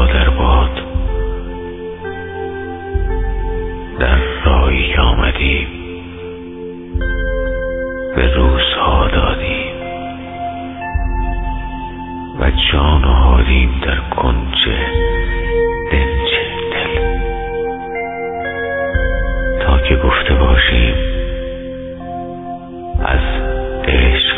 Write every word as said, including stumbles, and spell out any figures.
ها در باد، در راهی که آمدیم به روزها دادیم و جان و حالیم در کنج دنج دل، تا که گفته باشیم از عشق